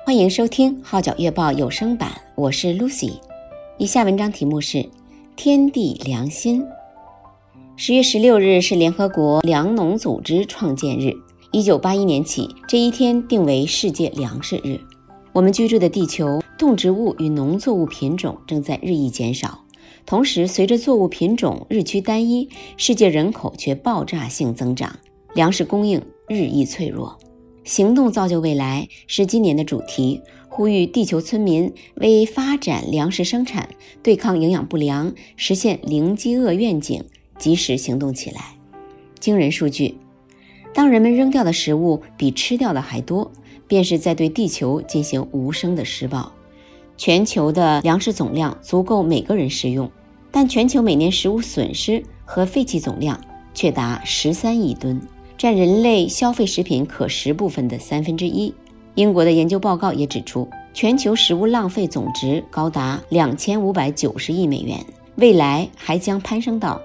欢迎收听《号角月报》有声版，我是 Lucy。以下文章题目是天地良心。10月16日是联合国粮农组织创建日。1981年起，这一天定为世界粮食日。我们居住的地球，动植物与农作物品种正在日益减少，同时随着作物品种日趋单一，世界人口却爆炸性增长，粮食供应日益脆弱。行动造就未来是今年的主题，呼吁地球村民为发展粮食生产、对抗营养不良、实现零饥饿愿景及时行动起来。惊人数据，当人们扔掉的食物比吃掉的还多，便是在对地球进行无声的施暴。全球的粮食总量足够每个人食用，但全球每年食物损失和废弃总量却达13亿吨，占人类消费食品可食部分的1/3。英国的研究报告也指出，全球食物浪费总值高达2590亿美元，未来还将攀升到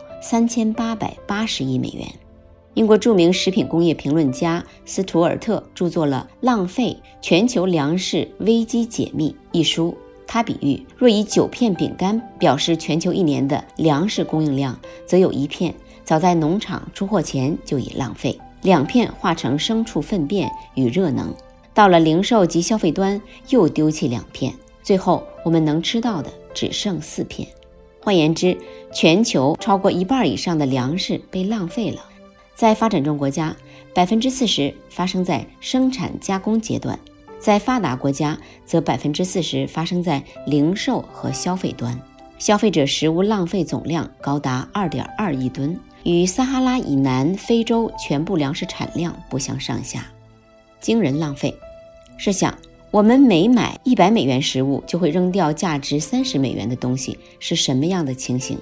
3880亿美元。英国著名食品工业评论家斯图尔特著作了《浪费：全球粮食危机解密》一书。他比喻，若以9片饼干表示全球一年的粮食供应量，则有1片早在农场出货前就已浪费，2片化成牲畜粪便与热能，到了零售及消费端又丢弃2片，最后我们能吃到的只剩4片。换言之，全球超过1半以上的粮食被浪费了。在发展中国家，40%发生在生产加工阶段，在发达国家则40%发生在零售和消费端。消费者食物浪费总量高达2.2亿吨，与撒哈拉以南非洲全部粮食产量不相上下。惊人浪费。试想，我们每买100美元食物就会扔掉价值30美元的东西，是什么样的情形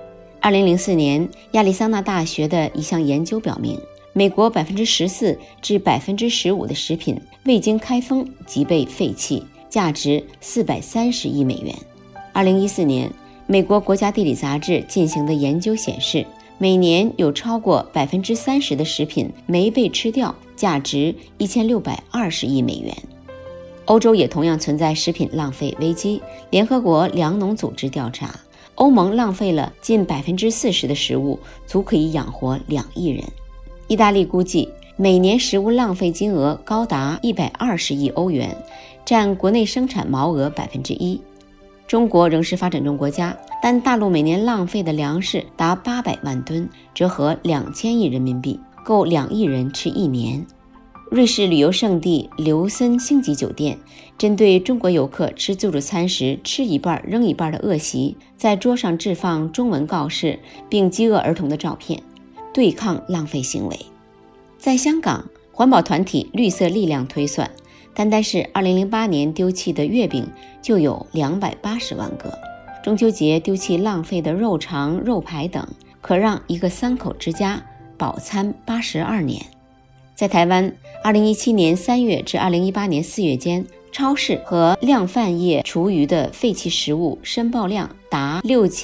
？2004年，亚利桑那大学的一项研究表明，美国14%至15%的食品未经开封即被废弃，价值430亿美元。2014年，美国国家地理杂志进行的研究显示，每年有超过30%的食品没被吃掉，价值1620亿美元。欧洲也同样存在食品浪费危机。联合国粮农组织调查，欧盟浪费了近40%的食物，足可以养活2亿人。意大利估计，每年食物浪费金额高达120亿欧元，占国内生产毛额1%。中国仍是发展中国家，但大陆每年浪费的粮食达800万吨，折合2000亿人民币，够2亿人吃1年。瑞士旅游胜地刘森星级酒店针对中国游客吃自助餐时吃一半扔一半的恶习，在桌上置放中文告示并饥饿儿童的照片，对抗浪费行为。在香港，环保团体绿色力量推算，单是2008年丢弃的月饼就有280万个。中秋节丢弃浪费的肉肠、肉排等，可让一个3口之家饱餐82年。在台湾，2017年3月至2018年4月间，超市和量贩业厨余的废弃食物申报量达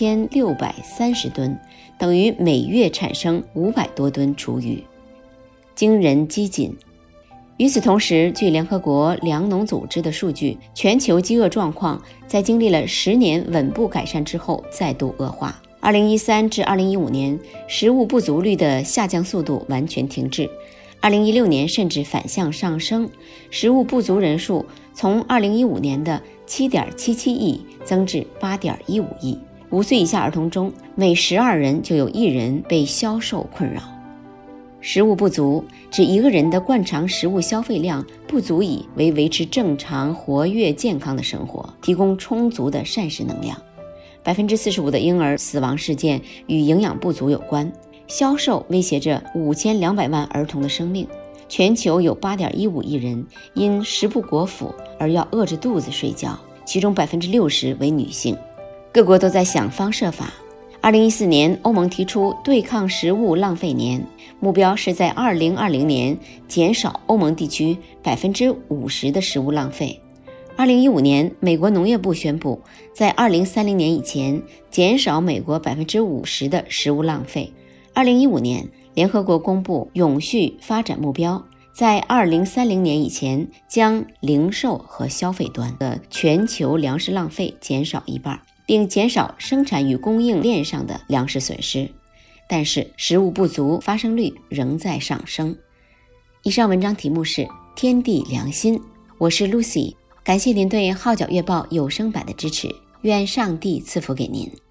6630吨，等于每月产生500多吨厨余，惊人激进。与此同时，据联合国粮农组织的数据，全球饥饿状况在经历了10年稳步改善之后再度恶化。2013至2015年，食物不足率的下降速度完全停滞。2016年甚至反向上升，食物不足人数从2015年的7.77亿增至8.15亿。5岁以下儿童中，每12人就有1人被消瘦困扰。食物不足指一个人的惯常食物消费量不足以为维持正常、活跃、健康的生活提供充足的膳食能量。45%的婴儿死亡事件与营养不足有关。消瘦威胁着5200万儿童的生命，全球有8.15亿人因食不果腹而要饿着肚子睡觉，其中60%为女性。各国都在想方设法。2014年，欧盟提出对抗食物浪费年，目标是在2020年减少欧盟地区50%的食物浪费。2015年，美国农业部宣布，在2030年以前减少美国50%的食物浪费。2015年，联合国公布永续发展目标， 在2030年以前将零售和消费端的全球粮食浪费减少一半，并减少生产与供应链上的粮食损失。但是食物不足发生率仍在上升。以上文章题目是天地良心，我是 Lucy， 感谢您对号角月报有声版的支持，愿上帝赐福给您。